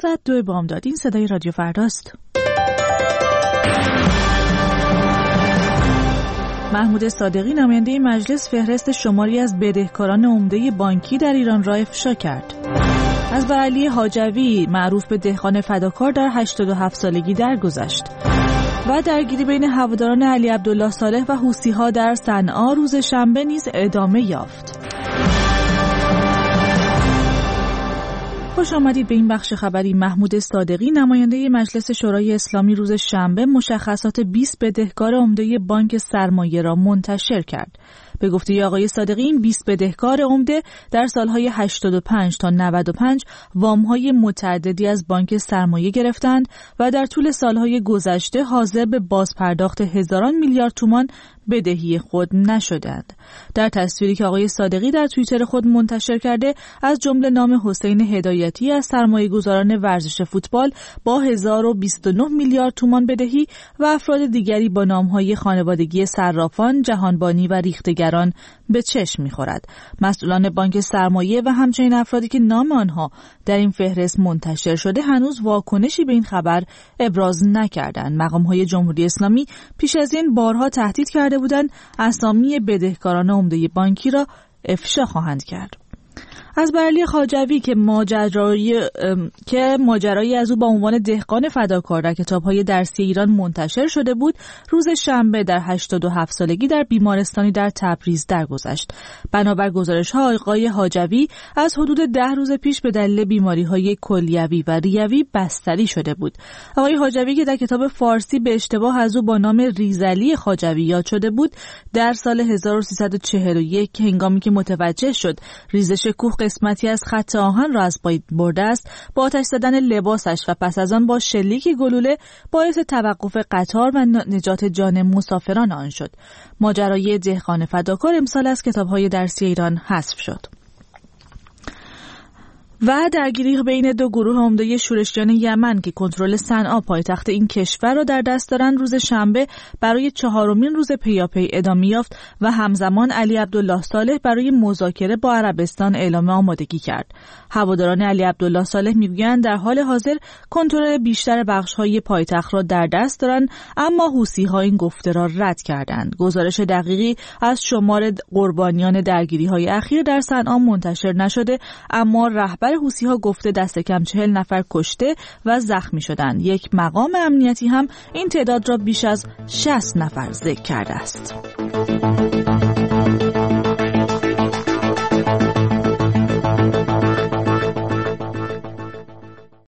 ساعت 2 بامداد. این صدای رادیو فرداست. محمود صادقی نماینده مجلس فهرست شماری از بدهکاران عمده بانکی در ایران را افشا کرد. از علی حاجوی معروف به دهقان فداکار در 87 سالگی درگذشت. و درگیری بین هواداران علی عبدالله صالح و حوثی‌ها در صنعا روز شنبه نیز ادامه یافت. خوش آمدید به این بخش خبری. محمود صادقی نماینده مجلس شورای اسلامی روز شنبه مشخصات 20 بدهکار عمده بانک سرمایه را منتشر کرد. به گفته آقای صادقی این 20 بدهکار عمده در سالهای 85 تا 95 وام‌های متعددی از بانک سرمایه گرفتند و در طول سالهای گذشته حاضر به بازپرداخت هزاران میلیارد تومان بدهی خود نشدند. در تصویری که آقای صادقی در توییتر خود منتشر کرده از جمله نام حسین هدایتی از سرمایه‌گذاران ورزش فوتبال با 1029 میلیارد تومان بدهی و افراد دیگری با نام‌های خانوادگی صرافان، جهانبانی و ریختگران به چشم می‌خورد. مسئولان بانک سرمایه و همچنین افرادی که نام آنها در این فهرست منتشر شده هنوز واکنشی به این خبر ابراز نکردند. مقام‌های جمهوری اسلامی پیش از این بارها تهدید کرده بودند اسامی بدهکاران عمده بانکی را افشا خواهند کرد. از علی حاجوی که ماجرایی از او با عنوان دهقان فداکار در کتاب‌های درسی ایران منتشر شده بود، روز شنبه در 87 سالگی در بیمارستانی در تبریز درگذشت. بنابر گزارش‌ها آقای حاجوی از حدود 10 روز پیش به دلیل بیماری‌های کلیوی و ریوی بستری شده بود. آقای حاجوی که در کتاب فارسی به اشتباه از او با نام ریزعلی حاجوی یاد شده بود، در سال 1341 هنگامی که متوجه شد ریزش کوه قسمتی از خط آهن را از پای برده است، با آتش زدن لباسش و پس از آن با شلیک گلوله باعث توقف قطار و نجات جان مسافران آن شد. ماجرای دهقان فداکار امسال از کتاب‌های درسی ایران حذف شد. و درگیری بین دو گروه عمده شورشیان یمن که کنترل صنعا پایتخت این کشور را در دست دارند روز شنبه برای 4مین روز پیاپی ادامه یافت و همزمان علی عبدالله صالح برای مذاکره با عربستان اعلام آمادگی کرد. هواداران علی عبدالله صالح میگویند در حال حاضر کنترل بیشتر بخش‌های پایتخت را در دست دارند، اما حوثی‌ها این گفته را رد کردند. گزارش دقیقی از شمار قربانیان درگیری‌های اخیر در صنعا منتشر نشده، اما رهبر حوثی‌ها گفته دست کم 40 نفر کشته و زخمی شدند. یک مقام امنیتی هم این تعداد را بیش از 60 نفر ذکر کرده است.